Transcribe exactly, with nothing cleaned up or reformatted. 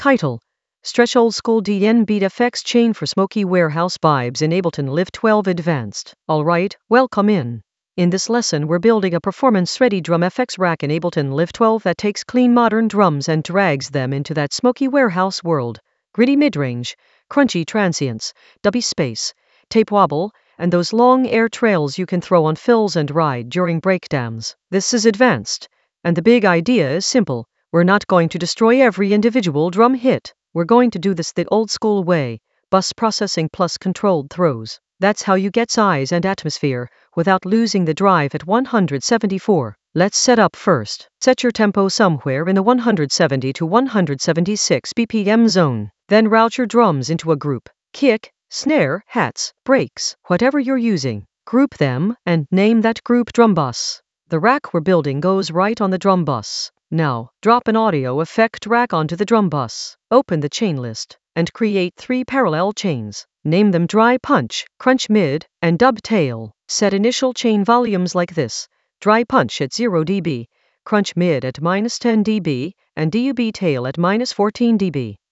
Title: Stretch Old School D N Beat F X Chain for Smoky Warehouse Vibes in Ableton Live twelve Advanced. Alright, welcome in. In this lesson we're building a performance-ready drum F X rack in Ableton Live twelve that takes clean modern drums and drags them into that smoky warehouse world. Gritty mid-range, crunchy transients, dubby space, tape wobble, and those long air trails you can throw on fills and ride during breakdowns. This is advanced, and the big idea is simple. We're not going to destroy every individual drum hit. We're going to do this the old school way, bus processing plus controlled throws. That's how you get size and atmosphere without losing the drive at one hundred seventy-four. Let's set up first. Set your tempo somewhere in the one hundred seventy to one hundred seventy-six B P M zone. Then route your drums into a group. Kick, snare, hats, breaks, whatever you're using. Group them and name that group drum bus. The rack we're building goes right on the drum bus. Now, drop an audio effect rack onto the drum bus. Open the chain list and create three parallel chains. Name them Dry Punch, Crunch Mid, and Dub Tail. Set initial chain volumes like this: Dry Punch at zero decibels, Crunch Mid at minus ten decibels, and Dub Tail at minus fourteen decibels.